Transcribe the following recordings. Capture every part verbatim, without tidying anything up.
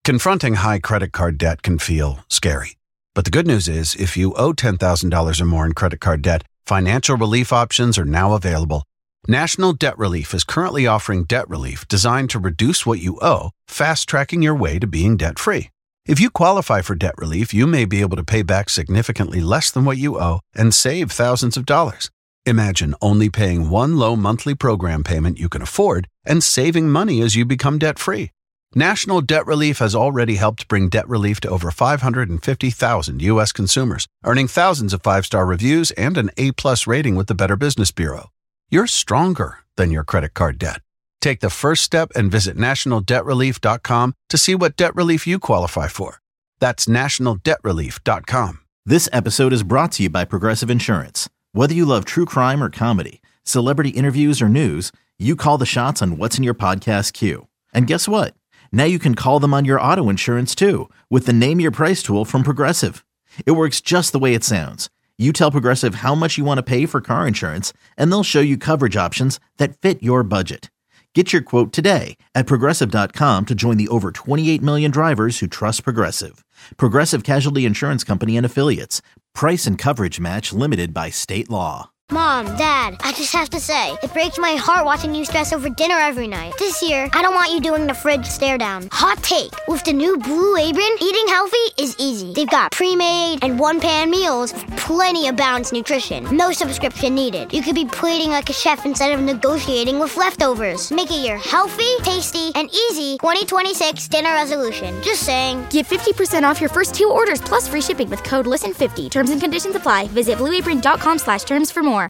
Confronting high credit card debt can feel scary. But the good news is, if you owe ten thousand dollars or more in credit card debt, financial relief options are now available. National Debt Relief is currently offering debt relief designed to reduce what you owe, fast-tracking your way to being debt-free. If you qualify for debt relief, you may be able to pay back significantly less than what you owe and save thousands of dollars. Imagine only paying one low monthly program payment you can afford and saving money as you become debt-free. National Debt Relief has already helped bring debt relief to over five hundred fifty thousand U S consumers, earning thousands of five-star reviews and an A-plus rating with the Better Business Bureau. You're stronger than your credit card debt. Take the first step and visit national debt relief dot com to see what debt relief you qualify for. That's national debt relief dot com. This episode is brought to you by Progressive Insurance. Whether you love true crime or comedy, celebrity interviews or news, you call the shots on what's in your podcast queue. And guess what? Now you can call them on your auto insurance too with the Name Your Price tool from Progressive. It works just the way it sounds. You tell Progressive how much you want to pay for car insurance, and they'll show you coverage options that fit your budget. Get your quote today at progressive dot com to join the over twenty-eight million drivers who trust Progressive. Progressive Casualty Insurance Company and Affiliates. Price and coverage match limited by state law. Mom, Dad, I just have to say, it breaks my heart watching you stress over dinner every night. This year, I don't want you doing the fridge stare down. Hot take, with the new Blue Apron, eating healthy is easy. They've got pre-made and one-pan meals with plenty of balanced nutrition. No subscription needed. You could be plating like a chef instead of negotiating with leftovers. Make it your healthy, tasty, and easy twenty twenty-six dinner resolution. Just saying. Get fifty percent off your first two orders plus free shipping with code listen fifty. Terms and conditions apply. Visit blue apron dot com slash terms for more.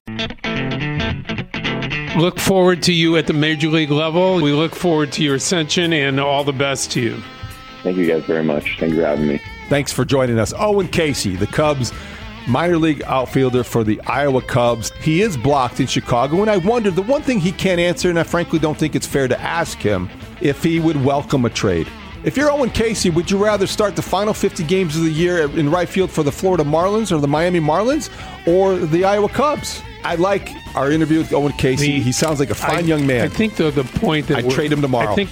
Look forward to you at the Major League level. We look forward to your ascension and all the best to you. Thank you guys very much. Thank you for having me. Thanks for joining us. Owen Casey, the Cubs minor league outfielder for the Iowa Cubs. He is blocked in Chicago, and I wonder, the one thing he can't answer, and I frankly don't think it's fair to ask him, if he would welcome a trade. If you're Owen Casey, would you rather start the final fifty games of the year in right field for the Florida Marlins or the Miami Marlins or the Iowa Cubs? I like our interview with Owen Casey. The, he sounds like a fine I, young man. I think the, the point that I'd trade him tomorrow. I think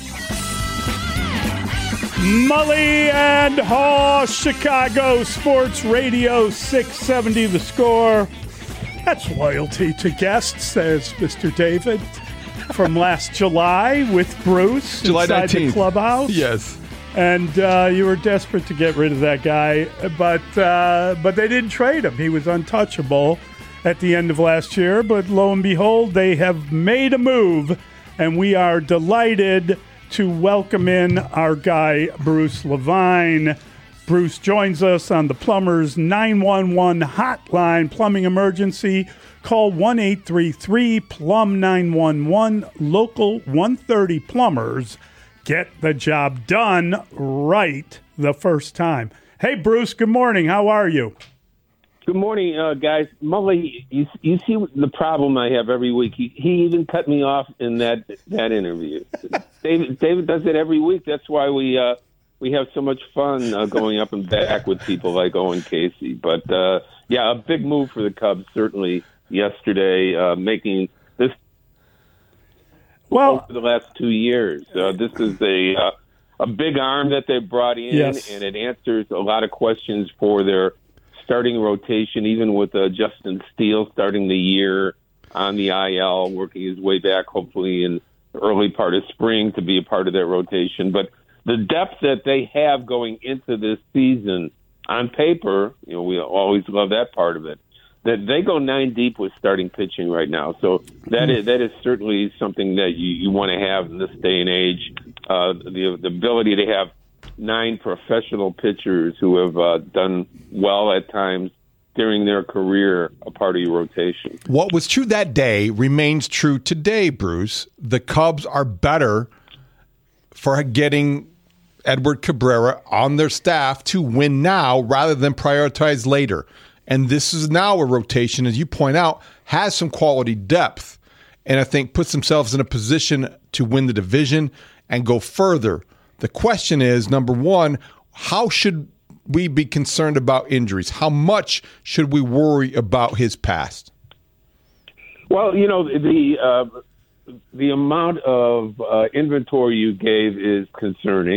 Mully and Haw, Chicago Sports Radio six seventy The Score. That's loyalty to guests, says Mister David. From last July with Bruce July inside nineteenth. The clubhouse. Yes. And uh, you were desperate to get rid of that guy, but uh, but they didn't trade him. He was untouchable at the end of last year, but lo and behold, they have made a move, and we are delighted to welcome in our guy, Bruce Levine. Bruce joins us on the Plumbers nine one one hotline, plumbing emergency. Call one eight three three plumb nine one one, local one thirty Plumbers. Get the job done right the first time. Hey, Bruce, good morning. How are you? Good morning, uh, guys. Mully, you, you see the problem I have every week. He, he even cut me off in that that interview. David, David does it every week. That's why we uh, we have so much fun uh, going up and back with people like Owen Casey. But, uh, yeah, a big move for the Cubs, certainly, yesterday, uh, making this well over the last two years. Uh, this is a uh, a big arm that they brought in, yes. and it answers a lot of questions for their starting rotation, even with uh, Justin Steele starting the year on the I L, working his way back, hopefully in the early part of spring to be a part of that rotation. But the depth that they have going into this season, on paper, you know, we always love that part of it, that they go nine deep with starting pitching right now. So that is that is certainly something that you, you want to have in this day and age, uh, the, the ability to have nine professional pitchers who have uh, done well at times during their career, a part of your rotation. What was true that day remains true today, Bruce. The Cubs are better for getting Edward Cabrera on their staff to win now rather than prioritize later. And this is now a rotation, as you point out, has some quality depth, and I think puts themselves in a position to win the division and go further. The question is, number one, how should we be concerned about injuries? How much should we worry about his past? Well, you know, the uh, the amount of uh, inventory you gave is concerning.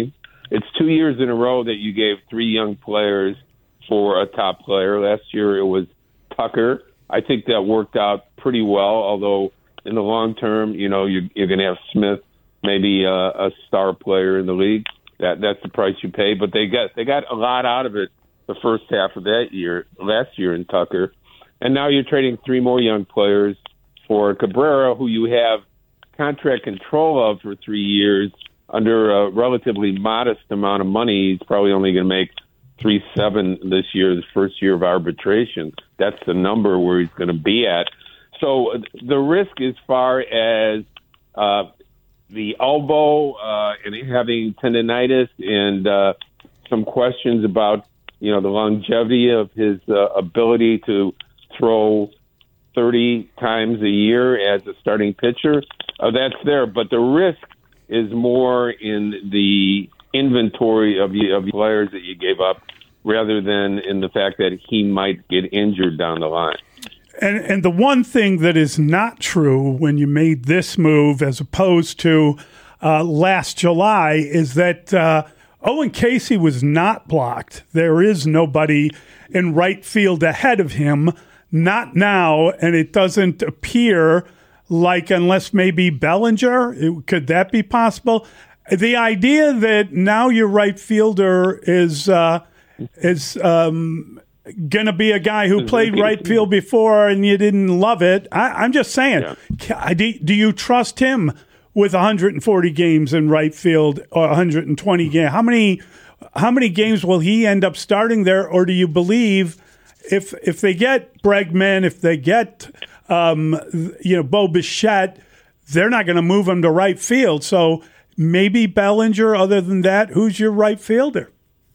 it's two years in a row that you gave three young players for a top player. Last year it was Tucker. I think that worked out pretty well, although in the long term, you know, you're, you're going to have Smith, maybe a, a star player in the league. That that's the price you pay. But they got they got a lot out of it the first half of that year, last year in Tucker. And now you're trading three more young players for Cabrera, who you have contract control of for three years under a relatively modest amount of money. He's probably only going to make three seven this year, the first year of arbitration. That's the number where he's going to be at. So the risk as far as uh, the elbow uh, and having tendonitis and uh, some questions about, you know, the longevity of his uh, ability to throw thirty times a year as a starting pitcher, uh, that's there. But the risk is more in the inventory of, of players that you gave up rather than in the fact that he might get injured down the line. And and the one thing that is not true when you made this move as opposed to uh, last July is that uh, Owen Casey was not blocked. There is nobody in right field ahead of him, not now, and it doesn't appear like, unless maybe Bellinger, it, could that be possible? The idea that now your right fielder is uh, is um, going to be a guy who played right field before and you didn't love it. I, I'm just saying, yeah. do, do you trust him with one hundred forty games in right field or one hundred twenty games? How many how many games will he end up starting there? Or do you believe if if they get Bregman, if they get um, you know Bo Bichette, they're not going to move him to right field? So maybe Bellinger. Other than that, who's your right fielder?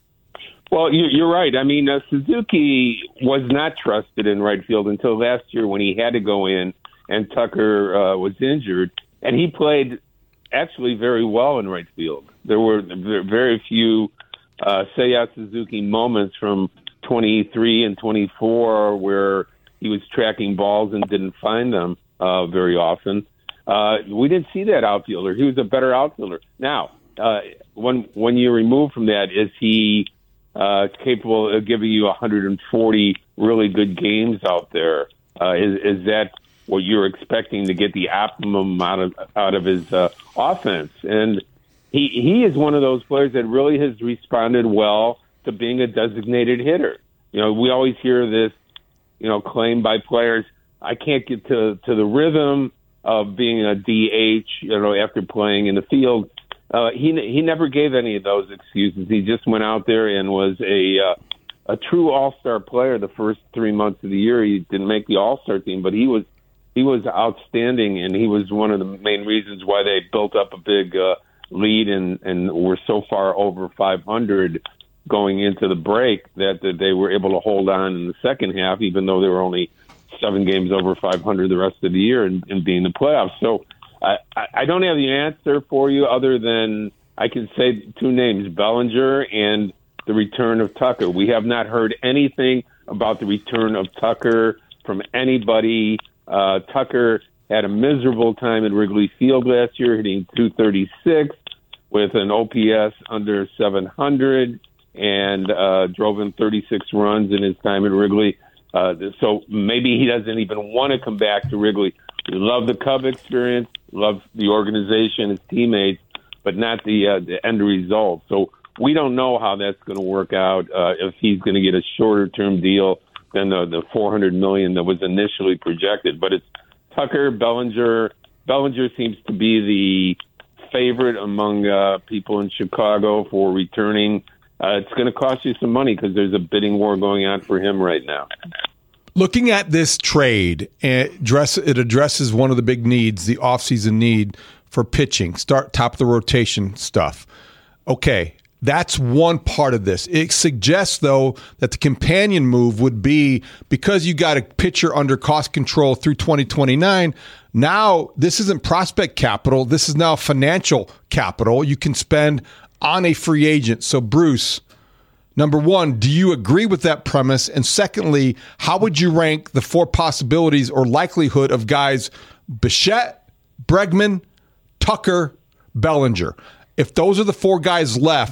Well, you're right. I mean, uh, Suzuki was not trusted in right field until last year when he had to go in and Tucker uh, was injured. And he played actually very well in right field. There were very few uh, Seiya Suzuki moments from twenty-three and twenty-four where he was tracking balls and didn't find them uh, very often. Uh, we didn't see that outfielder. He was a better outfielder. Now, uh, one, one year removed from that, is he uh, capable of giving you one hundred forty really good games out there? Uh, is, is that what you're expecting to get the optimum out of out of his uh, offense? And he he is one of those players that really has responded well to being a designated hitter. You know, we always hear this, you know, claim by players, I can't get to, to the rhythm of being a D H, you know, after playing in the field. Uh, he he never gave any of those excuses. He just went out there and was a uh, a true all-star player the first three months of the year. He didn't make the all-star team, but he was he was outstanding, and he was one of the main reasons why they built up a big uh, lead and, and were so far over five hundred going into the break that, that they were able to hold on in the second half, even though they were only seven games over five hundred the rest of the year and, and being in the playoffs. So I, I don't have the answer for you other than I can say two names, Bellinger and the return of Tucker. We have not heard anything about the return of Tucker from anybody. Uh, Tucker had a miserable time at Wrigley Field last year, hitting two thirty-six with an O P S under seven hundred and uh, drove in thirty-six runs in his time at Wrigley. Uh, so maybe he doesn't even want to come back to Wrigley. We love the Cub experience, love the organization, his teammates, but not the, uh, the end result. So we don't know how that's going to work out, uh, if he's going to get a shorter-term deal than the, the four hundred million dollars that was initially projected. But it's Tucker, Bellinger. Bellinger seems to be the favorite among uh, people in Chicago for returning. Uh, it's going to cost you some money because there's a bidding war going on for him right now. Looking at this trade, it addresses one of the big needs, the offseason need for pitching, start top of the rotation stuff. Okay, that's one part of this. It suggests, though, that the companion move would be because you got a pitcher under cost control through twenty twenty-nine. Now, this isn't prospect capital. This is now financial capital you can spend on a free agent. So, Bruce, number one, do you agree with that premise? And secondly, how would you rank the four possibilities or likelihood of guys Bichette, Bregman, Tucker, Bellinger? If those are the four guys left,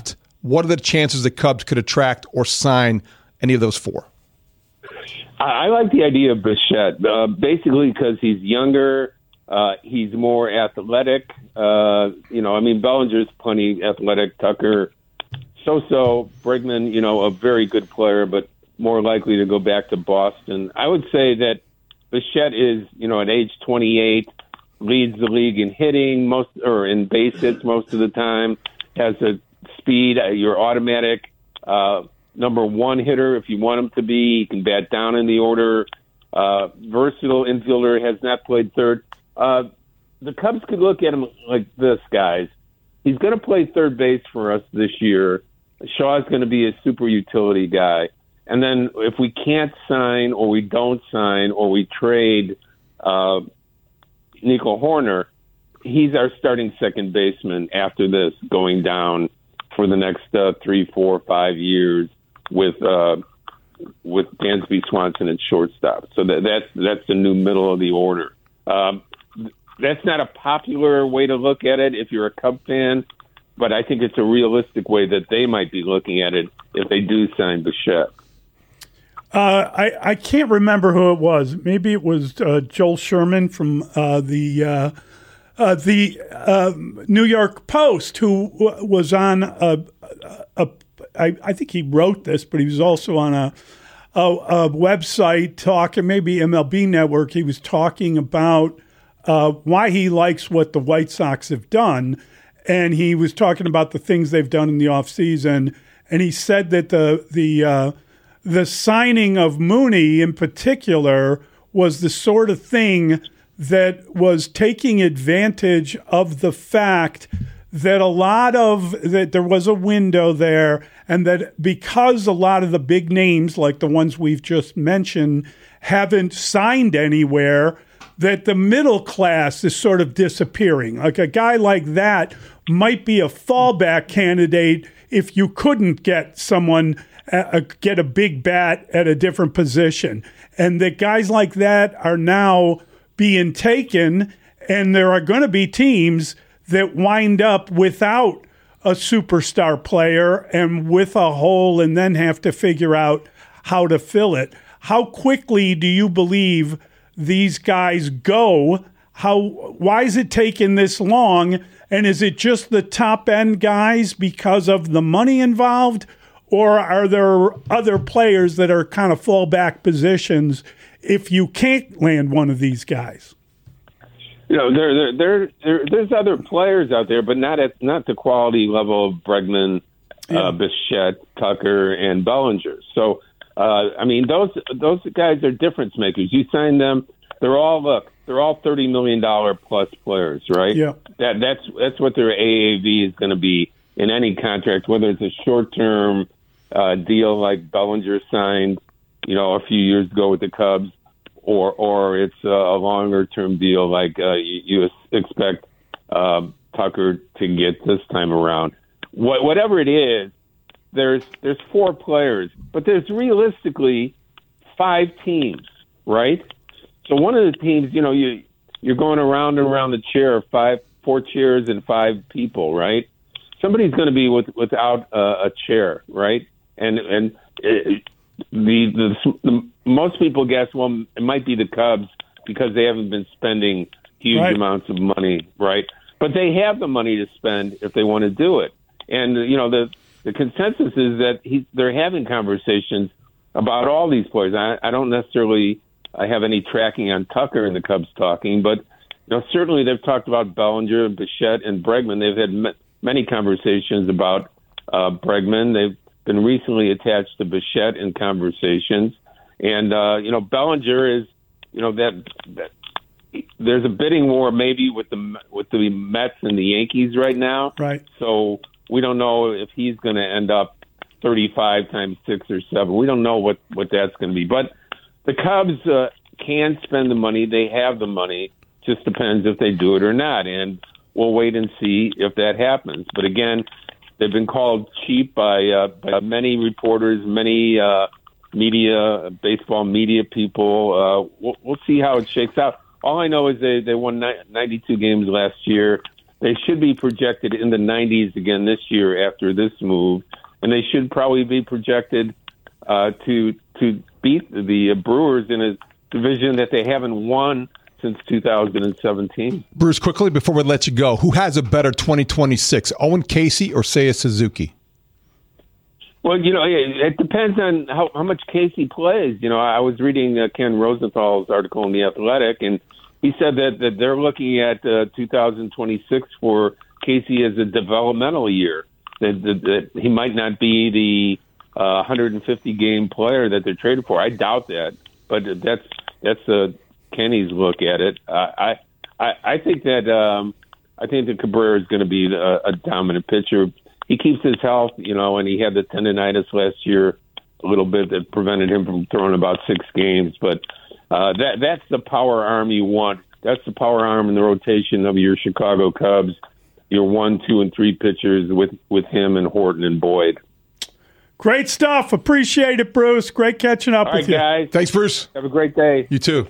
what are the chances the Cubs could attract or sign any of those four? I, I like the idea of Bichette, uh, basically because he's younger, uh, he's more athletic. Uh, you know, I mean, Bellinger's plenty athletic. Tucker, so-so. Bregman, you know, a very good player, but more likely to go back to Boston. I would say that Bichette is, you know, at age twenty-eight, leads the league in hitting most or in base hits most of the time, has a speed, uh, you're automatic uh, number one hitter if you want him to be. He can bat down in the order. Uh, versatile infielder, has not played third. Uh, the Cubs could look at him like this, guys. He's going to play third base for us this year. Shaw's going to be a super utility guy. And then if we can't sign or we don't sign or we trade uh, Nico Horner, he's our starting second baseman after this, going down for the next uh, three, four, five years with uh, with Dansby Swanson at shortstop. So that, that's that's the new middle of the order. Um, that's not a popular way to look at it if you're a Cub fan, but I think it's a realistic way that they might be looking at it if they do sign Bichette. Uh, I, I can't remember who it was. Maybe it was uh, Joel Sherman from uh, the uh, uh, the uh, New York Post, who w- was on a, a, a I, I think he wrote this, but he was also on a, a, a website talking, maybe M L B Network. He was talking about uh, why he likes what the White Sox have done, and he was talking about the things they've done in the offseason, and he said that the the uh, the signing of Mooney in particular was the sort of thing that was taking advantage of the fact that a lot of that there was a window there, and that because a lot of the big names like the ones we've just mentioned haven't signed anywhere, that the middle class is sort of disappearing. Like a guy like that might be a fallback candidate if you couldn't get someone Uh, get a big bat at a different position. And that guys like that are now being taken, and there are going to be teams that wind up without a superstar player and with a hole and then have to figure out how to fill it. How quickly do you believe these guys go? How? Why is it taking this long? And is it just the top-end guys because of the money involved? Or are there other players that are kind of fallback positions if you can't land one of these guys? You know, there, there, there, there there's other players out there, but not at not the quality level of Bregman, yeah. uh, Bichette, Tucker, and Bellinger. So, uh, I mean, those those guys are difference makers. You sign them; they're all look, they're all thirty million dollar plus players, right? Yeah. That that's that's what their A A V is going to be in any contract, whether it's a short term Uh, deal like Bellinger signed, you know, a few years ago with the Cubs, or or it's uh, a longer term deal like uh, you, you expect uh, Tucker to get this time around. What, whatever it is, there's there's four players, but there's realistically five teams, right? So one of the teams, you know, you you're going around and around the chair, five, four chairs and five people, right? Somebody's going to be with, without uh, a chair, right? And and it, the, the the most people guess, well, it might be the Cubs because they haven't been spending huge right. amounts of money, right? But they have the money to spend if they want to do it. And you know the the consensus is that he, they're having conversations about all these players. I, I don't necessarily I have any tracking on Tucker and the Cubs talking, but you know certainly they've talked about Bellinger, Bichette, and Bregman. They've had m- many conversations about uh, Bregman. They've been recently attached to Bichette in conversations. And, uh, you know, Bellinger is, you know, that, that there's a bidding war maybe with the with the Mets and the Yankees right now. Right. So we don't know if he's going to end up thirty-five times six or seven. We don't know what, what that's going to be. But the Cubs uh, can spend the money. They have the money. Just depends if they do it or not. And we'll wait and see if that happens. But again, they've been called cheap by, uh, by many reporters, many uh, media, baseball media people. Uh, we'll, we'll see how it shakes out. All I know is they, they won ninety-two games last year. They should be projected in the nineties again this year after this move, and they should probably be projected uh, to to beat the Brewers in a division that they haven't won since two thousand seventeen. Bruce, quickly before we let you go, who has a better twenty twenty-six, Owen Casey or Seiya Suzuki? Well, you know, it depends on how, how much Casey plays. You know, I was reading uh, Ken Rosenthal's article in The Athletic, and he said that, that they're looking at uh, two thousand twenty-six for Casey as a developmental year, that, that, that he might not be the uh, one hundred fifty game player that they're traded for. I doubt that, but that's that's uh, Kenny's look at it. Uh, I, I I think that um, I think that Cabrera is going to be a, a dominant pitcher. He keeps his health, you know, and he had the tendonitis last year a little bit that prevented him from throwing about six games. But uh, that that's the power arm you want. That's the power arm in the rotation of your Chicago Cubs, your one, two, and three pitchers with, with him and Horton and Boyd. Great stuff. Appreciate it, Bruce. Great catching up All with right, you. guys. Thanks, Bruce. Have a great day. You too.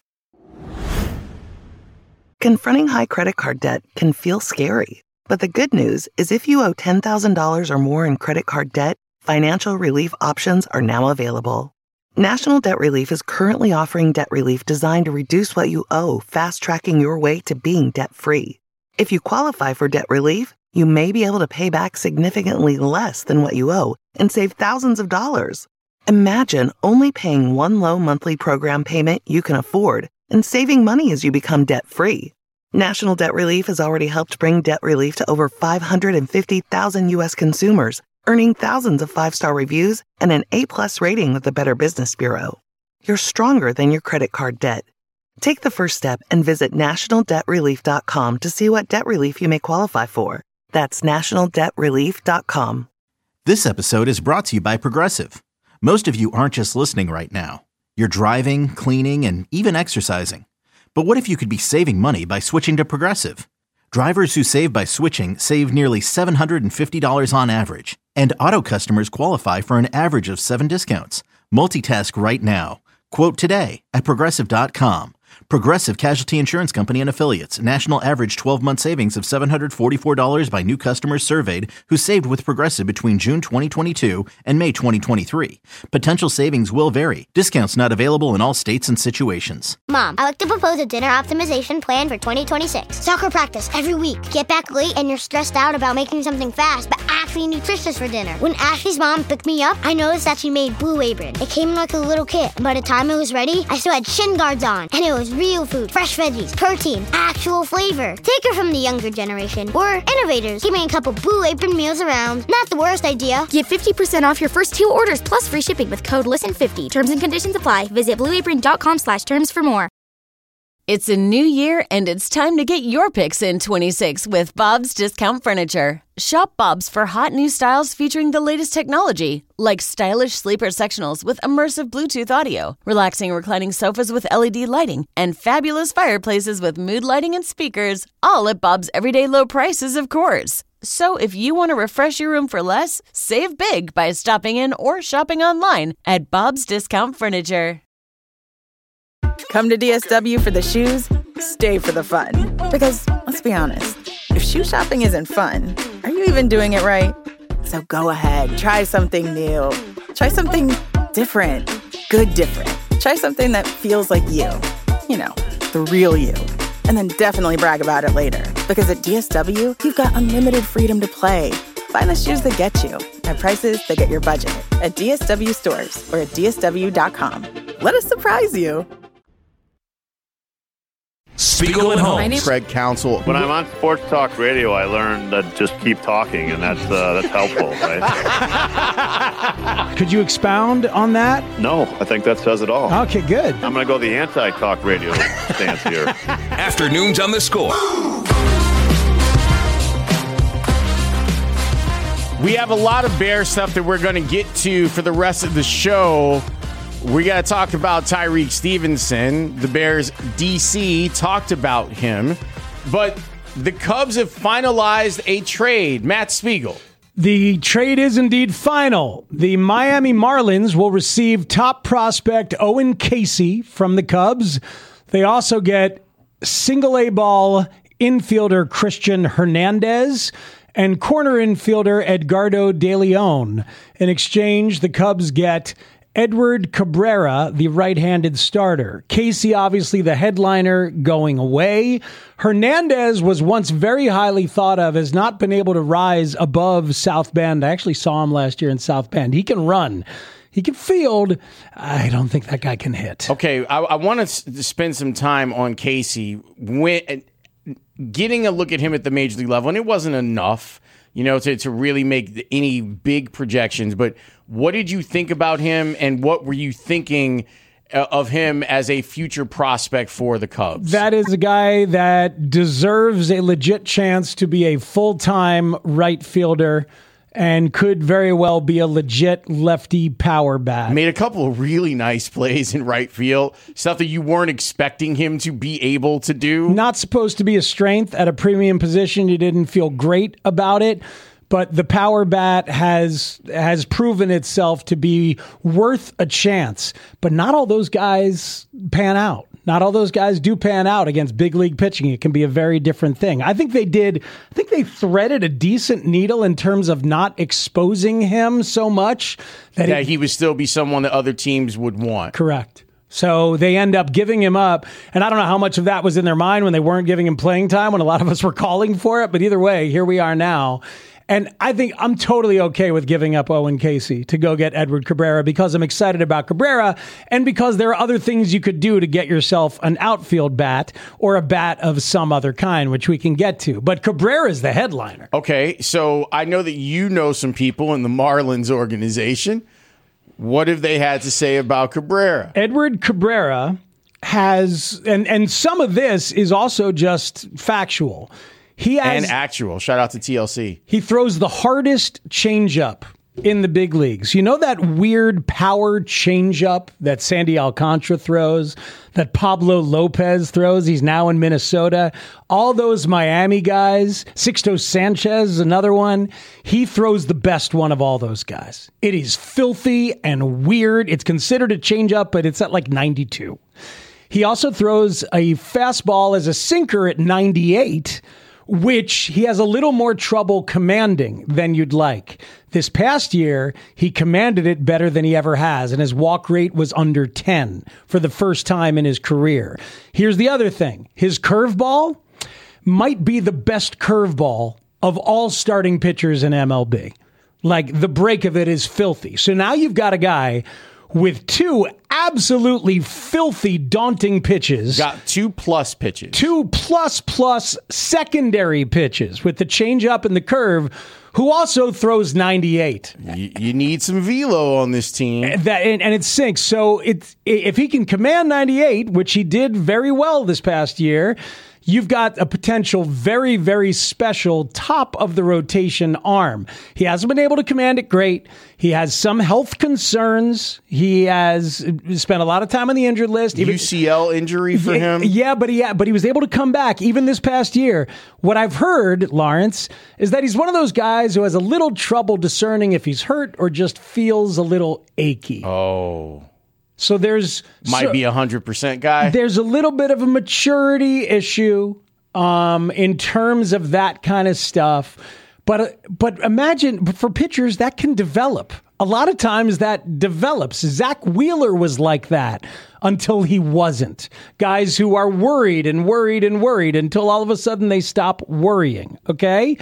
Confronting high credit card debt can feel scary. But the good news is if you owe ten thousand dollars or more in credit card debt, financial relief options are now available. National Debt Relief is currently offering debt relief designed to reduce what you owe, fast-tracking your way to being debt-free. If you qualify for debt relief, you may be able to pay back significantly less than what you owe and save thousands of dollars. Imagine only paying one low monthly program payment you can afford and saving money as you become debt-free. National Debt Relief has already helped bring debt relief to over five hundred fifty thousand U S consumers, earning thousands of five-star reviews and an A-plus rating with the Better Business Bureau. You're stronger than your credit card debt. Take the first step and visit national debt relief dot com to see what debt relief you may qualify for. That's national debt relief dot com. This episode is brought to you by Progressive. Most of you aren't just listening right now. You're driving, cleaning, and even exercising. But what if you could be saving money by switching to Progressive? Drivers who save by switching save nearly seven hundred fifty dollars on average. And auto customers qualify for an average of seven discounts. Multitask right now. Quote today at progressive dot com. Progressive Casualty Insurance Company and Affiliates. National average twelve-month savings of seven hundred forty-four dollars by new customers surveyed who saved with Progressive between June twenty twenty-two and May twenty twenty-three. Potential savings will vary. Discounts not available in all states and situations. Mom, I like to propose a dinner optimization plan for twenty twenty-six. Soccer practice every week. Get back late and you're stressed out about making something fast, but actually nutritious for dinner. When Ashley's mom picked me up, I noticed that she made Blue Apron. It came in like a little kit, and by the time it was ready, I still had shin guards on, and it was real food, fresh veggies, protein, actual flavor. Take her from the younger generation. We're innovators. Give me a couple Blue Apron meals around. Not the worst idea. Get fifty percent off your first two orders plus free shipping with code listen fifty. Terms and conditions apply. Visit blue apron dot com slash terms for more. It's a new year, and it's time to get your picks in twenty-six with Bob's Discount Furniture. Shop Bob's for hot new styles featuring the latest technology, like stylish sleeper sectionals with immersive Bluetooth audio, relaxing reclining sofas with L E D lighting, and fabulous fireplaces with mood lighting and speakers, all at Bob's everyday low prices, of course. So if you want to refresh your room for less, save big by stopping in or shopping online at Bob's Discount Furniture. Come to D S W for the shoes, stay for the fun. Because, let's be honest, if shoe shopping isn't fun, are you even doing it right? So go ahead, try something new. Try something different. Good different. Try something that feels like you. You know, the real you. And then definitely brag about it later. Because at D S W, you've got unlimited freedom to play. Find the shoes that get you at prices that get your budget at D S W stores or at D S W dot com. Let us surprise you. Spiegel and Holmes. Craig Counsell. When I'm on Sports Talk Radio, I learn that just keep talking, and that's uh, that's helpful, right? Could you expound on that? No, I think that says it all. Okay, good. I'm going to go the anti-talk radio stance here. Afternoons on the Score. We have a lot of Bear stuff that we're going to get to for the rest of the show. We got to talk about Tyreek Stevenson. The Bears D C talked about him. But the Cubs have finalized a trade. Matt Spiegel. The trade is indeed final. The Miami Marlins will receive top prospect Owen Casey from the Cubs. They also get single A ball infielder Christian Hernandez and corner infielder Edgardo De Leon. In exchange, the Cubs get Edward Cabrera, the right-handed starter. Casey, obviously the headliner, going away. Hernandez was once very highly thought of, has not been able to rise above South Bend. I actually saw him last year in South Bend. He can run. He can field. I don't think that guy can hit. Okay, I, I want to s- spend some time on Casey. When, getting a look at him at the major league level, and it wasn't enough, you know, to, to really make any big projections, but what did you think about him, and what were you thinking of him as a future prospect for the Cubs? That is a guy that deserves a legit chance to be a full-time right fielder and could very well be a legit lefty power bat. Made a couple of really nice plays in right field, stuff that you weren't expecting him to be able to do. Not supposed to be a strength at a premium position. You didn't feel great about it. But the power bat has has proven itself to be worth a chance. But not all those guys pan out. Not all those guys do pan out against big league pitching. It can be a very different thing. I think they did. I think they threaded a decent needle in terms of not exposing him so much that, that he, he would still be someone that other teams would want. Correct. So they end up giving him up. And I don't know how much of that was in their mind when they weren't giving him playing time, when a lot of us were calling for it. But either way, here we are now. And I think I'm totally okay with giving up Owen Casey to go get Edward Cabrera because I'm excited about Cabrera and because there are other things you could do to get yourself an outfield bat or a bat of some other kind, which we can get to. But Cabrera is the headliner. Okay, so I know that you know some people in the Marlins organization. What have they had to say about Cabrera? Edward Cabrera has, and, and some of this is also just factual. He has, and actual. Shout out to T L C. He throws the hardest changeup in the big leagues. You know that weird power changeup that Sandy Alcantara throws, that Pablo Lopez throws? He's now in Minnesota. All those Miami guys, Sixto Sanchez is another one. He throws the best one of all those guys. It is filthy and weird. It's considered a changeup, but it's at like ninety-two. He also throws a fastball as a sinker at ninety-eight, which he has a little more trouble commanding than you'd like. This past year, he commanded it better than he ever has, and his walk rate was under ten for the first time in his career. Here's the other thing. His curveball might be the best curveball of all starting pitchers in M L B. Like, the break of it is filthy. So now you've got a guy with two absolutely filthy, daunting pitches. Got two plus pitches. Two plus plus secondary pitches with the changeup and the curve, who also throws ninety-eight. You, you need some velo on this team. That and, and it sinks. So it's, if he can command ninety-eight, which he did very well this past year, you've got a potential very, very special top of the rotation arm. He hasn't been able to command it great. He has some health concerns. He has spent a lot of time on the injured list. Even, U C L injury for yeah, him. Yeah, but he but he was able to come back even this past year. What I've heard, Lawrence, is that he's one of those guys who has a little trouble discerning if he's hurt or just feels a little achy. Oh. So there's might so, be a hundred percent guy. There's a little bit of a maturity issue um, in terms of that kind of stuff. But but imagine for pitchers that can develop. A lot of times that develops. Zach Wheeler was like that until he wasn't. Guys who are worried and worried and worried until all of a sudden they stop worrying. Okay,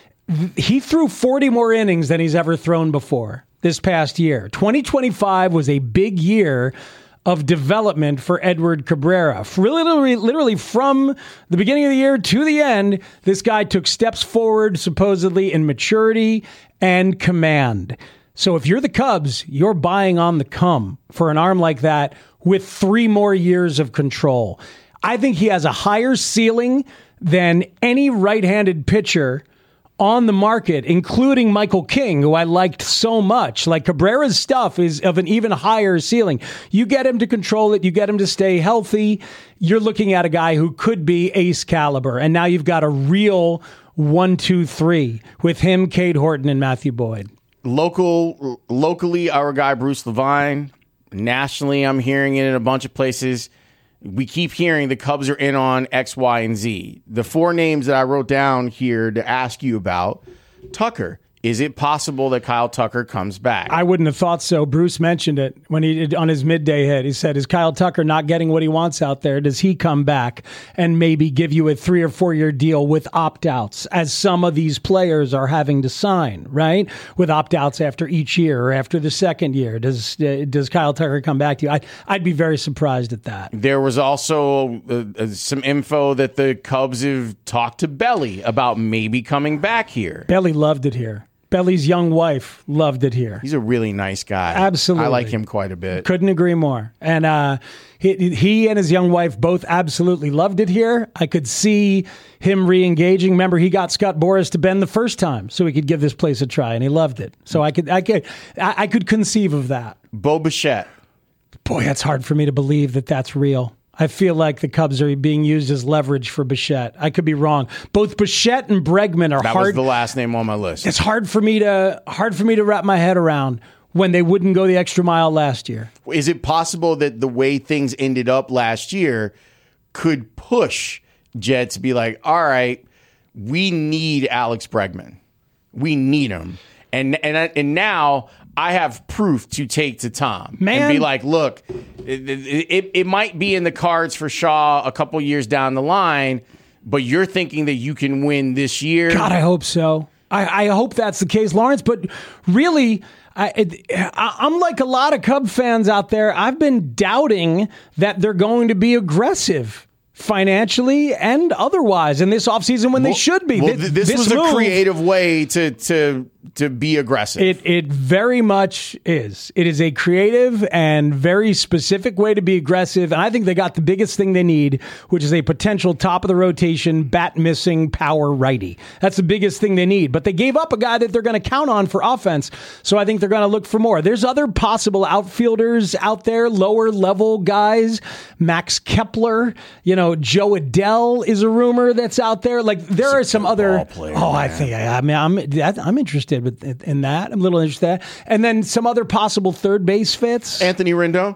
he threw forty more innings than he's ever thrown before this past year. twenty twenty-five was a big year of development for Edward Cabrera. Literally, literally from the beginning of the year to the end, this guy took steps forward, supposedly, in maturity and command. So if you're the Cubs, you're buying on the come for an arm like that with three more years of control. I think he has a higher ceiling than any right-handed pitcher on the market, including Michael King, who I liked so much. Like, Cabrera's stuff is of an even higher ceiling. You get him to control it, you get him to stay healthy, you're looking at a guy who could be ace caliber. And now you've got a real one, two, three with him, Cade Horton, and Matthew Boyd. Local, locally, our guy Bruce Levine. Nationally, I'm hearing it in a bunch of places. we keep hearing the Cubs are in on X, Y, and Z. The four names that I wrote down here to ask you about, Tucker. Is it possible that Kyle Tucker comes back? I wouldn't have thought so. Bruce mentioned it when he did on his midday hit. He said, is Kyle Tucker not getting what he wants out there? Does he come back and maybe give you a three or four year deal with opt-outs, as some of these players are having to sign, right? With opt-outs after each year or after the second year. Does uh, does Kyle Tucker come back to you? I, I'd be very surprised at that. There was also uh, uh, some info that the Cubs have talked to Belly about maybe coming back here. Belly loved it here. Belly's young wife loved it here. He's a really nice guy. Absolutely. I like him quite a bit. Couldn't agree more. And uh, he, he and his young wife both absolutely loved it here. I could see him re-engaging. Remember, he got Scott Boras to bend the first time so he could give this place a try, and he loved it. So I could I could, I could conceive of that. Bo Bichette. Boy, that's hard for me to believe that that's real. I feel like the Cubs are being used as leverage for Bichette. I could be wrong. Both Bichette and Bregman are that hard. That was the last name on my list. It's hard for me to hard for me to wrap my head around when they wouldn't go the extra mile last year. Is it possible that the way things ended up last year could push Jed to be like, all right, we need Alex Bregman. We need him. And and and now I have proof to take to Tom. Man. And be like, look, it, it, it might be in the cards for Shaw a couple years down the line, but you're thinking that you can win this year? God, I hope so. I, I hope that's the case, Lawrence. But really, I, it, I'm like a lot of Cub fans out there. I've been doubting that they're going to be aggressive financially and otherwise in this offseason when well, they should be. Well, th- this, this was move, a creative way to to to be aggressive. It it very much is. It is a creative and very specific way to be aggressive, and I think they got the biggest thing they need, which is a potential top of the rotation, bat missing power righty. That's the biggest thing they need. But they gave up a guy that they're going to count on for offense, so I think they're going to look for more. There's other possible outfielders out there, lower level guys, Max Kepler, you know, Joe Adele is a rumor that's out there. Like there are some other. Player, oh, man. I think I mean I'm I'm interested with in that. I'm a little interested in that. And then some other possible third base fits. Anthony Rendon.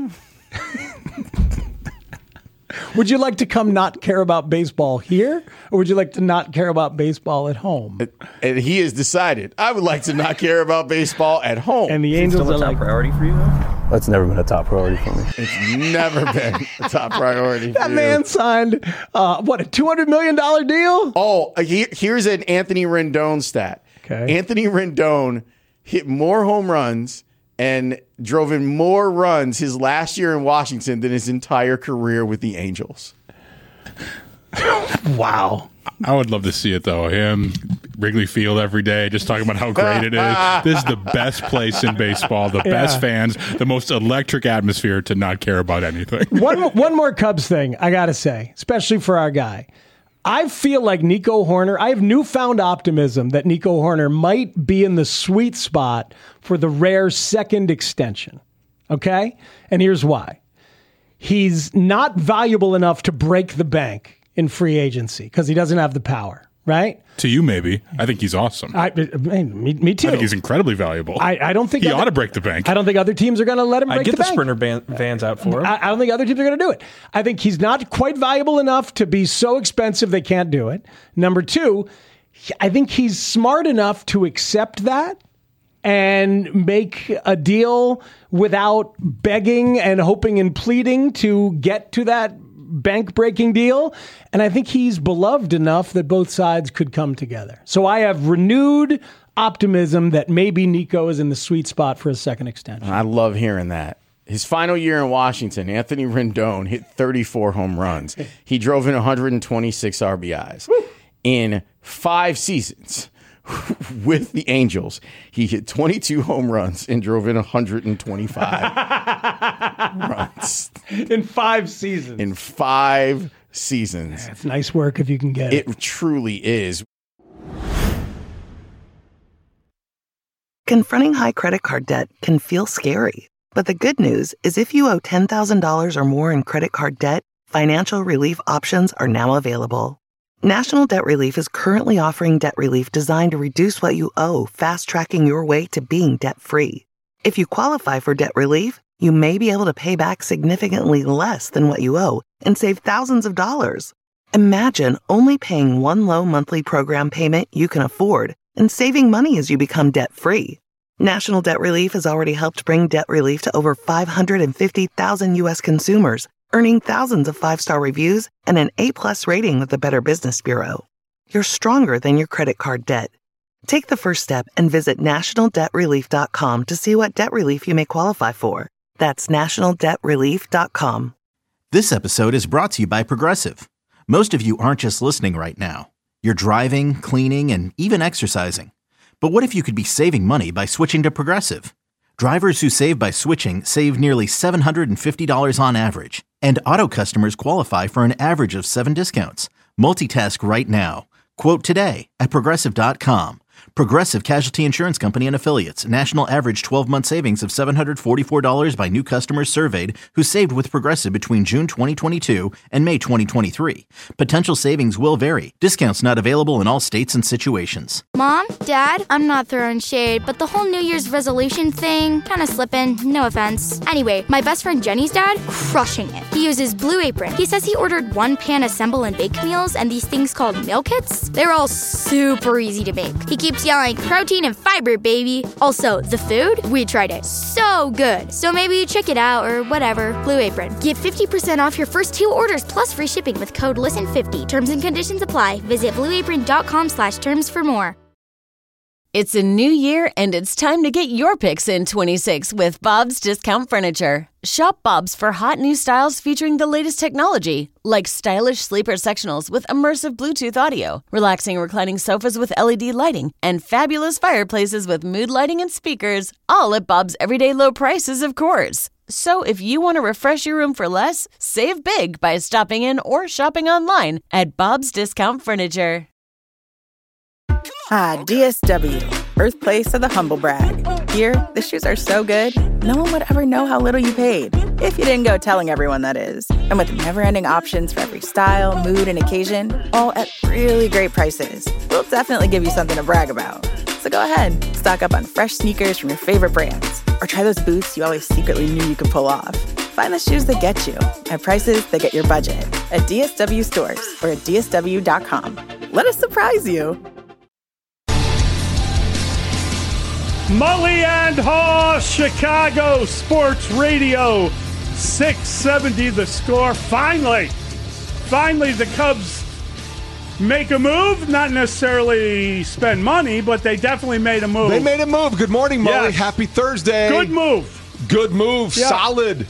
Would you like to come not care about baseball here, or would you like to not care about baseball at home? And he has decided, I would like to not care about baseball at home. And the Angels still are a top like, priority for you, though? That's never been a top priority for me. It's never been a top priority for that you. man signed, uh, what, a two hundred million dollars deal? Oh, he, here's an Anthony Rendon stat. Okay. Anthony Rendon hit more home runs and drove in more runs his last year in Washington than his entire career with the Angels. Wow. I would love to see it, though. Him, Wrigley Field every day, just talking about how great it is. This is the best place in baseball, the Yeah. best fans, the most electric atmosphere to not care about anything. one, one more Cubs thing, I got to say, especially for our guy. I feel like Nico Hoerner, I have newfound optimism that Nico Hoerner might be in the sweet spot for the rare second extension. Okay? And here's why. He's not valuable enough to break the bank in free agency because he doesn't have the power, right? To you, maybe. I think he's awesome. I, me, me too. I think he's incredibly valuable. I, I don't think he other, ought to break the bank. I don't think other teams are going to let him break I'd get the, the bank. Sprinter ban- vans out for him. I, I don't think other teams are going to do it. I think he's not quite valuable enough to be so expensive they can't do it. Number two, I think he's smart enough to accept that and make a deal without begging and hoping and pleading to get to that bank-breaking deal. And I think he's beloved enough that both sides could come together. So I have renewed optimism that maybe Nico is in the sweet spot for a second extension. I love hearing that. His final year in Washington, Anthony Rendon hit thirty-four home runs. He drove in one hundred twenty-six R B Is. Woo. In five seasons with the Angels, he hit twenty-two home runs and drove in one hundred twenty-five runs. In five seasons. In five seasons. It's nice work if you can get it. It truly is. Confronting high credit card debt can feel scary. But the good news is if you owe ten thousand dollars or more in credit card debt, financial relief options are now available. National Debt Relief is currently offering debt relief designed to reduce what you owe, fast-tracking your way to being debt-free. If you qualify for debt relief, you may be able to pay back significantly less than what you owe and save thousands of dollars. Imagine only paying one low monthly program payment you can afford and saving money as you become debt-free. National Debt Relief has already helped bring debt relief to over five hundred fifty thousand U S consumers, earning thousands of five-star reviews and an A-plus rating with the Better Business Bureau. You're stronger than your credit card debt. Take the first step and visit national debt relief dot com to see what debt relief you may qualify for. That's national debt relief dot com. This episode is brought to you by Progressive. Most of you aren't just listening right now. You're driving, cleaning, and even exercising. But what if you could be saving money by switching to Progressive? Drivers who save by switching save nearly seven hundred fifty dollars on average, and auto customers qualify for an average of seven discounts. Multitask right now. Quote today at progressive dot com. Progressive Casualty Insurance Company and Affiliates. National average twelve-month savings of seven hundred forty-four dollars by new customers surveyed who saved with Progressive between June twenty twenty-two and May twenty twenty-three. Potential savings will vary. Discounts not available in all states and situations. Mom, Dad, I'm not throwing shade, but the whole New Year's resolution thing, kind of slipping, no offense. Anyway, my best friend Jenny's dad, crushing it. He uses Blue Apron. He says he ordered one pan assemble and bake meals and these things called meal kits. They're all super easy to make. He keeps yelling, protein and fiber, baby. Also, the food, we tried it. So good. So maybe check it out or whatever. Blue Apron. Get fifty percent off your first two orders plus free shipping with code listen fifty. Terms and conditions apply. Visit blue apron dot com slash terms for more. It's a new year, and it's time to get your picks in twenty-six with Bob's Discount Furniture. Shop Bob's for hot new styles featuring the latest technology, like stylish sleeper sectionals with immersive Bluetooth audio, relaxing reclining sofas with L E D lighting, and fabulous fireplaces with mood lighting and speakers, all at Bob's everyday low prices, of course. So if you want to refresh your room for less, save big by stopping in or shopping online at Bob's Discount Furniture. Ah, D S W, birthplace of the humble brag. Here, the shoes are so good, no one would ever know how little you paid. If you didn't go telling everyone, that is. And with never-ending options for every style, mood, and occasion, all at really great prices, we'll definitely give you something to brag about. So go ahead, stock up on fresh sneakers from your favorite brands, or try those boots you always secretly knew you could pull off. Find the shoes that get you, at prices that get your budget, at D S W stores or at D S W dot com. Let us surprise you. Mully and Haw, Chicago Sports Radio, six seventy the score. Finally, finally the Cubs make a move. Not necessarily spend money, but they definitely made a move. They made a move. Good morning, Mully. Yes. Happy Thursday. Good move. Good move. Yeah. Solid,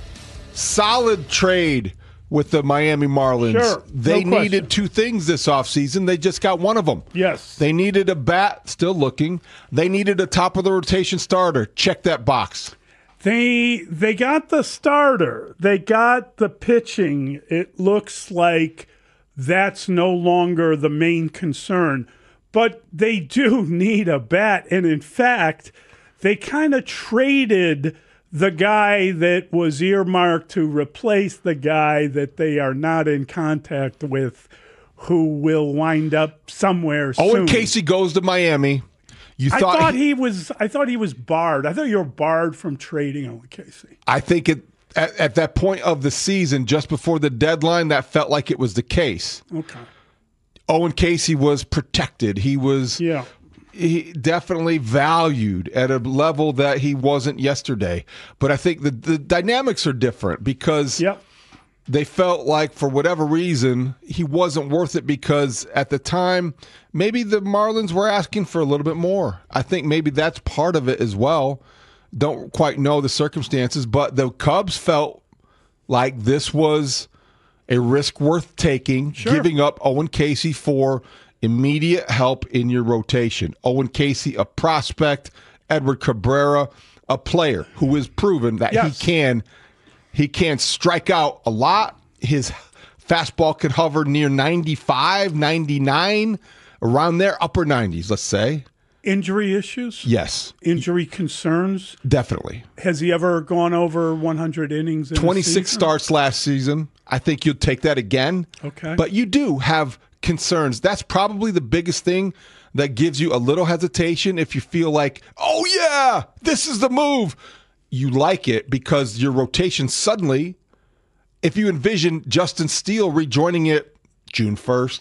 solid trade with the Miami Marlins. Sure. They No needed two things this offseason. They just got one of them. Yes. They needed a bat, still looking. They needed a top-of-the-rotation starter. Check that box. They they got the starter. They got the pitching. It looks like that's no longer the main concern. But they do need a bat. And in fact, they kind of traded the guy that was earmarked to replace the guy that they are not in contact with, who will wind up somewhere soon. Owen Casey goes to Miami. You I thought, thought he, he was. I thought he was barred. I thought you were barred from trading Owen Casey. I think it, at, at that point of the season, just before the deadline, that felt like it was the case. Okay. Owen Casey was protected. He was yeah. he definitely valued at a level that he wasn't yesterday. But I think the, the dynamics are different because yep. they felt like for whatever reason he wasn't worth it because at the time maybe the Marlins were asking for a little bit more. I think maybe that's part of it as well. Don't quite know the circumstances, but the Cubs felt like this was a risk worth taking, sure. giving up Owen Casey for immediate help in your rotation. Owen Casey, a prospect. Edward Cabrera, a player who has proven that yes. he can he can strike out a lot. His fastball can hover near ninety-five, ninety-nine, around there, upper nineties, let's say. Injury issues? Yes. Injury concerns? Definitely. Has he ever gone over one hundred innings in twenty-six starts last season. I think you'll take that again. Okay. But you do have concerns. That's probably the biggest thing that gives you a little hesitation if you feel like, oh, yeah, this is the move. you like it because your rotation suddenly, if you envision Justin Steele rejoining it June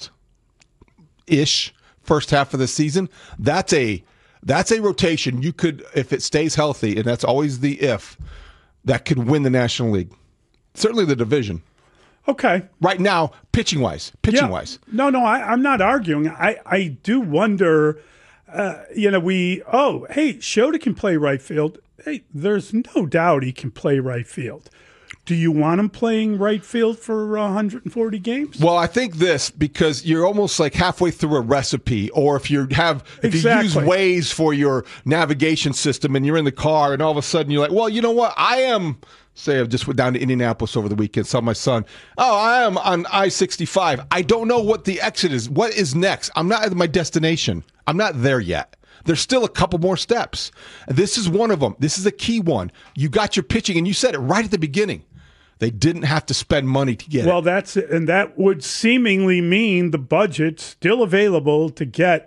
first-ish, first half of the season, that's a that's a rotation you could, if it stays healthy, and that's always the if, that could win the National League. Certainly the division. Okay. Right now, pitching-wise, pitching-wise. Yeah. No, no, I, I'm not arguing. I, I do wonder, uh, you know, we, oh, hey, Shota can play right field. Hey, there's no doubt he can play right field. Do you want him playing right field for one hundred forty games? Well, I think this, because you're almost like halfway through a recipe, or if you have if Exactly. you use Waze for your navigation system and you're in the car and all of a sudden you're like, well, you know what? I am, say I just went down to Indianapolis over the weekend, saw my son. Oh, I am on I sixty-five. I don't know what the exit is. What is next? I'm not at my destination. I'm not there yet. There's still a couple more steps. This is one of them. This is a key one. You got your pitching, and you said it right at the beginning. They didn't have to spend money to get well, it. Well, that's and that would seemingly mean the budget's still available to get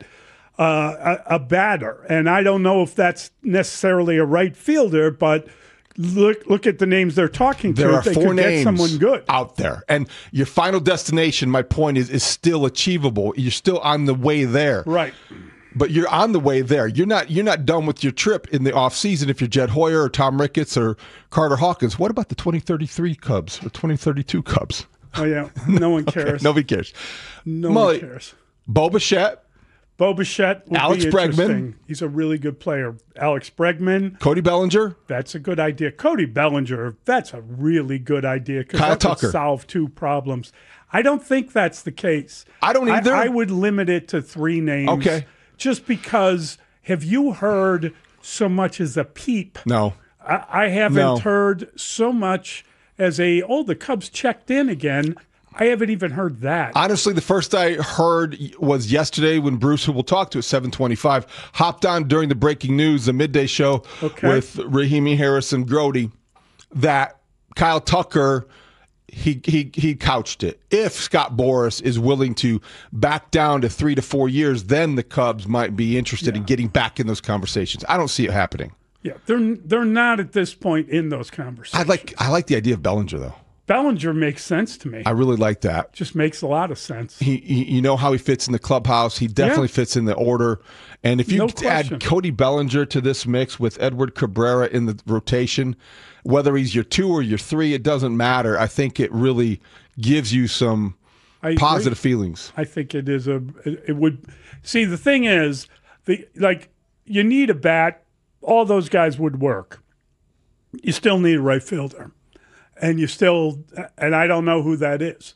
uh, a, a batter. And I don't know if that's necessarily a right fielder, but look look at the names they're talking to. There are if they four could names get someone good out there, and your final destination, my point is, is still achievable. You're still on the way there, right? But you're on the way there. You're not. You're not done with your trip in the off season. If you're Jed Hoyer or Tom Ricketts or Carter Hawkins, what about the twenty thirty-three Cubs or twenty thirty-two Cubs? Oh yeah, no one cares. Okay, nobody cares. No Mully, one cares. Bo Bichette. Bo Bichette would Alex be Bregman. interesting. He's a really good player. Alex Bregman. Cody Bellinger. That's a good idea. Cody Bellinger, that's a really good idea because Kyle that Tucker. would solve two problems. I don't think that's the case. I don't either. I, I would limit it to three names. Okay. Just because, have you heard so much as a peep? No. I, I haven't No. heard so much as a, oh, the Cubs checked in again. I haven't even heard that. Honestly, the first I heard was yesterday when Bruce, who we'll talk to at seven twenty-five, hopped on during the breaking news, the midday show Okay. with Rahimi Harrison Grody, that Kyle Tucker, he, he, he couched it. If Scott Boras is willing to back down to three to four years, then the Cubs might be interested in getting back in those conversations. I don't see it happening. Yeah, they're they're not at this point in those conversations. I like I like the idea of Bellinger, though. Bellinger makes sense to me. I really like that. Just makes a lot of sense. He, he, you know how he fits in the clubhouse. He definitely Yeah. fits in the order. And if you No add question. Cody Bellinger to this mix with Edward Cabrera in the rotation, whether he's your two or your three, it doesn't matter. I think it really gives you some I agree. positive feelings. I think it is a. It it would see the thing is the like you need a bat. All those guys would work. You still need a right fielder, and you still and I don't know who that is.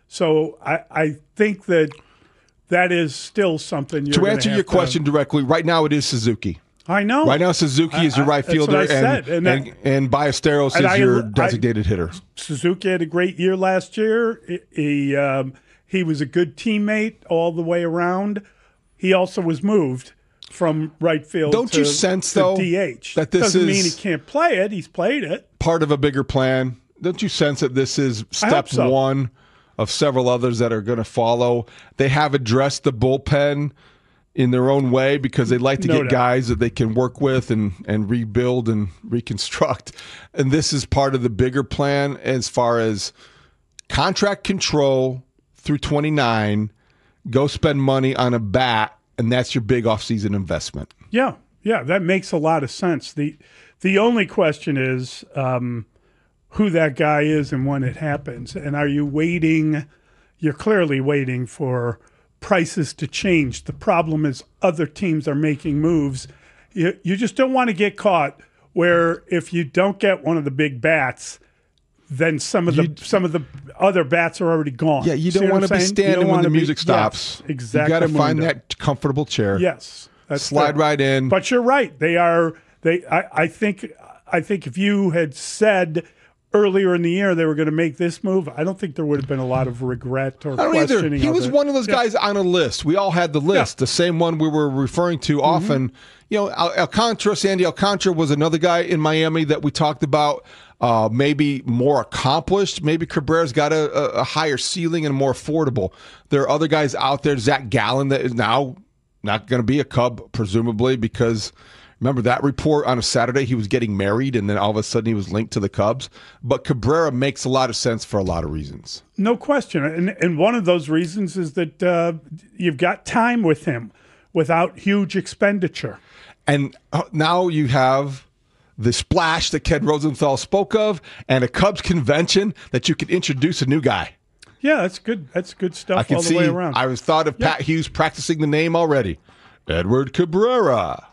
So I I think that that is still something. You're To gonna answer have your to- question directly, right now it is Suzuki. I know. Right now Suzuki is your I- I- right that's what fielder, I and said, and, and that- and, Ballesteros and is I- your I- designated hitter. Suzuki had a great year last year. He he, um, he was a good teammate all the way around. He also was moved from right field. Don't to, you sense, to though, D H? that this doesn't is- mean he can't play it. He's played it. Part of a bigger plan. Don't you sense that this is I hope step so. one of several others that are going to follow? They have addressed the bullpen in their own way because they like to No get doubt. guys that they can work with and, and rebuild and reconstruct. And this is part of the bigger plan as far as contract control through twenty-nine, go spend money on a bat, and that's your big offseason investment. Yeah, yeah, that makes a lot of sense. the The only question is um, who that guy is and when it happens, and are you waiting? You're clearly waiting for prices to change. The problem is other teams are making moves. You, you just don't want to get caught where if you don't get one of the big bats, then some of the some of the other bats are already gone. Yeah, you See don't what want to I'm be saying? You don't standing when wanna the be- music stops. Yes, exactly. You got to find Mundo. that comfortable chair. Yes, that's Slide fair. right in. But you're right. They are. They. I, I think. I think if you had said earlier in the year they were going to make this move, I don't think there would have been a lot of regret or I don't either. questioning. He of was it. one of those Yeah. guys on a list. We all had the list, the same one we were referring to Mm-hmm. often. You know, Al- Alcantara, Sandy Alcantara was another guy in Miami that we talked about. Uh, maybe more accomplished. Maybe Cabrera's got a, a, a higher ceiling and more affordable. There are other guys out there. Zach Gallen that is now not going to be a Cub, presumably because Remember that report on a Saturday? He was getting married, and then all of a sudden he was linked to the Cubs. But Cabrera makes a lot of sense for a lot of reasons. No question. And, and one of those reasons is that uh, you've got time with him without huge expenditure. And now you have the splash that Ken Rosenthal spoke of and a Cubs convention that you can introduce a new guy. Yeah, that's good. That's good stuff I can all the see, way around. I was thought of yeah. Pat Hughes practicing the name already. Edward Cabrera.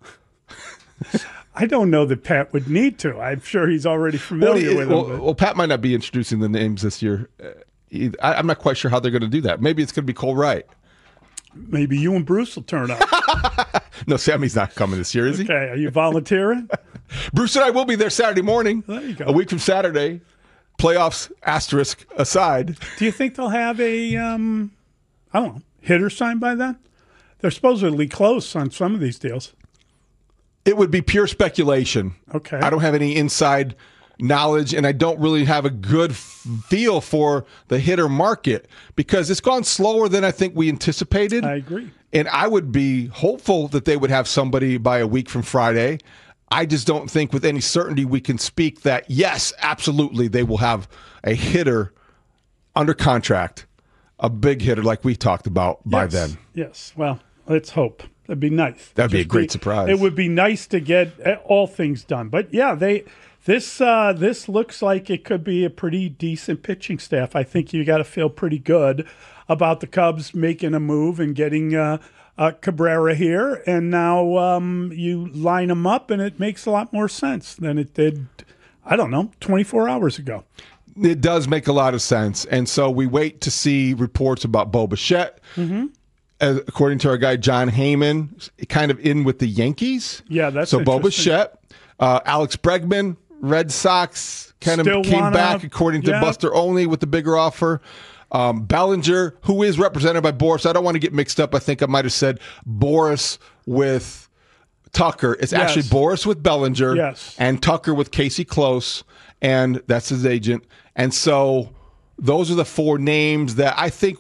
I don't know that Pat would need to. I'm sure he's already familiar well, with well, him. Well, Pat might not be introducing the names this year. Uh, I, I'm not quite sure how they're going to do that. Maybe it's going to be Cole Wright. Maybe you and Bruce will turn up. No, Sammy's not coming this year, is he? Okay, are you volunteering? Bruce and I will be there Saturday morning. There you go. A week from Saturday. Playoffs asterisk aside. Do you think they'll have a, um, I don't know, hitter signed by then? They're supposedly close on some of these deals. It would be pure speculation. Okay. I don't have any inside knowledge, and I don't really have a good f- feel for the hitter market because it's gone slower than I think we anticipated. I agree. And I would be hopeful that they would have somebody by a week from Friday. I just don't think with any certainty we can speak that, yes, absolutely, they will have a hitter under contract, a big hitter like we talked about by yes. then. Yes. Well, let's hope. That'd be nice. That'd be a Just great be, surprise. It would be nice to get all things done. But yeah, they this uh, this looks like it could be a pretty decent pitching staff. I think you got to feel pretty good about the Cubs making a move and getting uh, uh, Cabrera here. And now um, you line them up, and it makes a lot more sense than it did, I don't know, twenty-four hours ago. It does make a lot of sense. And so we wait to see reports about Bo Bichette. Mm-hmm. As, according to our guy John Heyman, kind of in with the Yankees. Yeah, that's so. Bo interesting. Bichette, uh, Alex Bregman, Red Sox, kind Still of came wanna, back according to yeah. Buster Olney with the bigger offer. Um, Bellinger, who is represented by Boris. I don't want to get mixed up. I think I might have said Boris with Tucker. It's Yes. actually Boris with Bellinger Yes. and Tucker with Casey Close, and that's his agent. And so those are the four names that I think.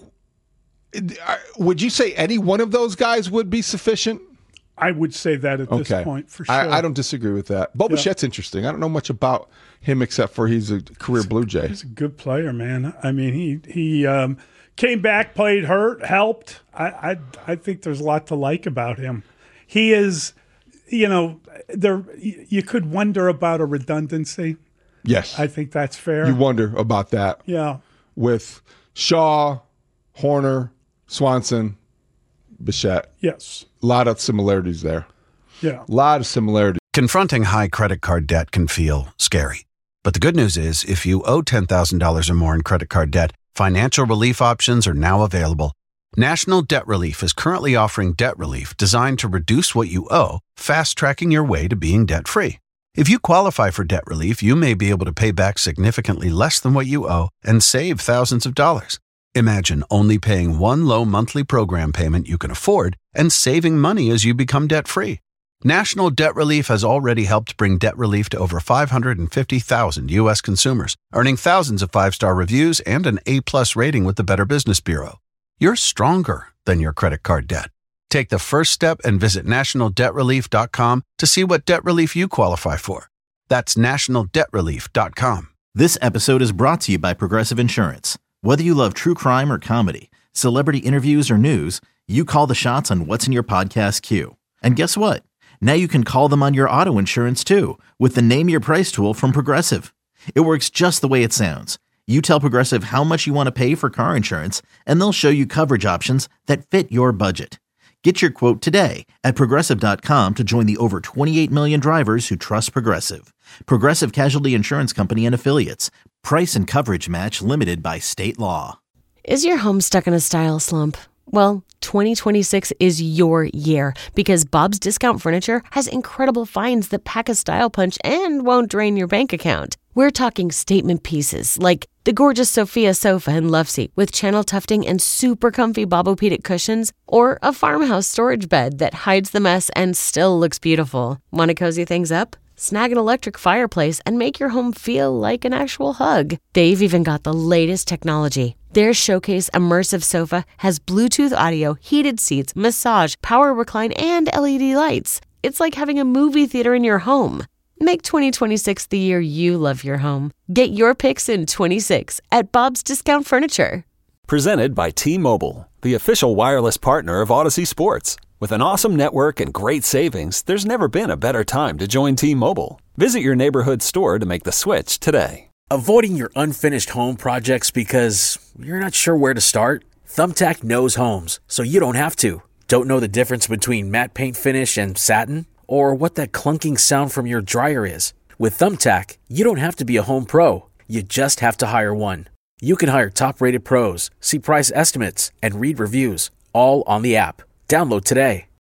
Would you say any one of those guys would be sufficient? I would say that at Okay. this point, for sure. I, I don't disagree with that. Bo Yeah. Bichette's interesting. I don't know much about him except for he's a career Blue Jay. He's a good player, man. I mean, he he um, came back, played hurt, helped. I, I I think there's a lot to like about him. He is, you know, there. You could wonder about a redundancy. Yes. I think that's fair. You wonder about that. Yeah. With Shaw, Horner, Swanson, Bichette. Yes. A lot of similarities there. Yeah. A lot of similarities. Confronting high credit card debt can feel scary. But the good news is, if you owe ten thousand dollars or more in credit card debt, financial relief options are now available. National Debt Relief is currently offering debt relief designed to reduce what you owe, fast-tracking your way to being debt-free. If you qualify for debt relief, you may be able to pay back significantly less than what you owe and save thousands of dollars. Imagine only paying one low monthly program payment you can afford and saving money as you become debt-free. National Debt Relief has already helped bring debt relief to over five hundred fifty thousand U S consumers, earning thousands of five-star reviews and an A-plus rating with the Better Business Bureau. You're stronger than your credit card debt. Take the first step and visit national debt relief dot com to see what debt relief you qualify for. That's national debt relief dot com. This episode is brought to you by Progressive Insurance. Whether you love true crime or comedy, celebrity interviews or news, you call the shots on what's in your podcast queue. And guess what? Now you can call them on your auto insurance too with the Name Your Price tool from Progressive. It works just the way it sounds. You tell Progressive how much you want to pay for car insurance, and they'll show you coverage options that fit your budget. Get your quote today at progressive dot com to join the over twenty-eight million drivers who trust Progressive. Progressive Casualty Insurance Company and Affiliates. Price and coverage match limited by state law. Is your home stuck in a style slump? Well, twenty twenty-six is your year because Bob's Discount Furniture has incredible finds that pack a style punch and won't drain your bank account. We're talking statement pieces like the gorgeous Sophia sofa and love seat with channel tufting and super comfy Bobopedic cushions, or a farmhouse storage bed that hides the mess and still looks beautiful. Want to cozy things up? Snag an electric fireplace and make your home feel like an actual hug. They've even got the latest technology. Their Showcase Immersive Sofa has Bluetooth audio, heated seats, massage, power recline, and L E D lights. It's like having a movie theater in your home. Make twenty twenty-six the year you love your home. Get your picks in twenty-six at Bob's Discount Furniture. Presented by T-Mobile, the official wireless partner of Odyssey Sports. With an awesome network and great savings, there's never been a better time to join T-Mobile. Visit your neighborhood store to make the switch today. Avoiding your unfinished home projects because you're not sure where to start? Thumbtack knows homes, so you don't have to. Don't know the difference between matte paint finish and satin? Or what that clunking sound from your dryer is? With Thumbtack, you don't have to be a home pro. You just have to hire one. You can hire top-rated pros, see price estimates, and read reviews, all on the app. Download today.